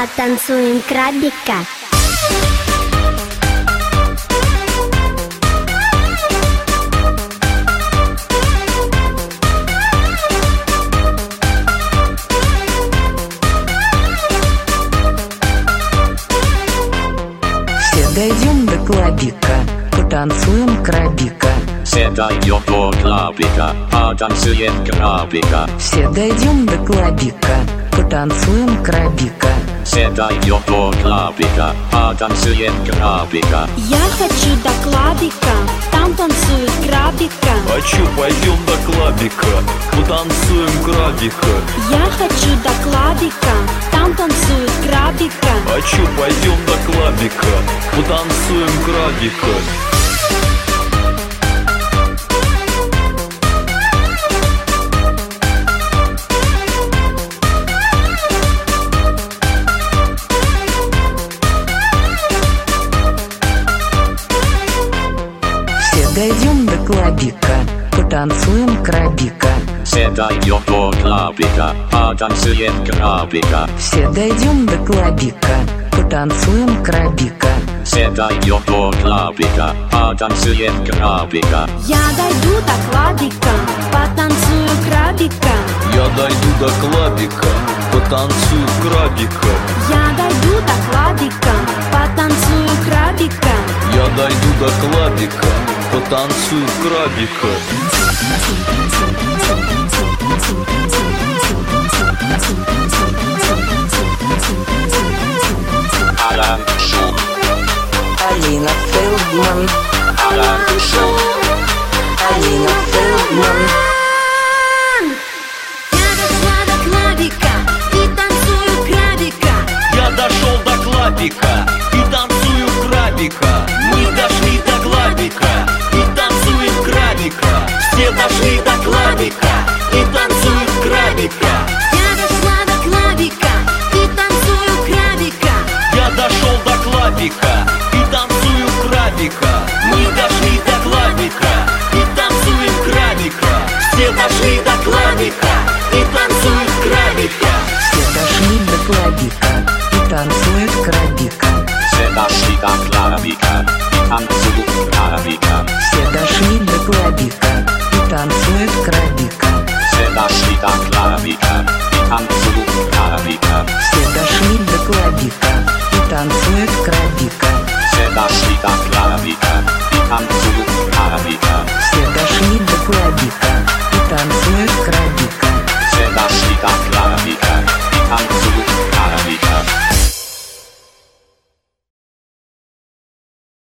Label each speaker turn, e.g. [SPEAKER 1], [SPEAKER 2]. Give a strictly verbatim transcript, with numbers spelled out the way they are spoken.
[SPEAKER 1] потанцуем крабика.
[SPEAKER 2] Все дойдем до клабика, потанцуем крабика.
[SPEAKER 3] Все дойдем до клабика, потанцуем крабика.
[SPEAKER 2] Все дойдем до клабика, потанцуем крабика.
[SPEAKER 3] Все дойдем до клабика, потанцуем крабика.
[SPEAKER 1] Я хочу до клабика, там танцуют крабика.
[SPEAKER 4] Хочу, пойдем до клабика, потанцуем крабика.
[SPEAKER 1] Я хочу до клабика, там танцуют крабика.
[SPEAKER 4] Хочу, пойдем до клабика, потанцуем крабика.
[SPEAKER 2] Все дойдем до клабика, потанцуем крабика.
[SPEAKER 3] Все дойдем до клабика, потанцуем крабика.
[SPEAKER 2] Все дойдем до клабика, потанцуем крабика.
[SPEAKER 3] Все дойдем до клабика, потанцуем крабика.
[SPEAKER 1] Я дойду до клабика, потанцую крабика.
[SPEAKER 4] Я дойду до клабика, потанцую крабика.
[SPEAKER 1] Я дойду до клабика, потанцую крабика.
[SPEAKER 4] Я дойду до клабика, потанцую крабика.
[SPEAKER 3] Алан Шоу.
[SPEAKER 2] Алина Фелдман.
[SPEAKER 3] Алан Шоу.
[SPEAKER 2] Алина Фелдман.
[SPEAKER 1] Я дошла до клабика и танцую крабика.
[SPEAKER 4] Я дошел до клабика и танцую крабика.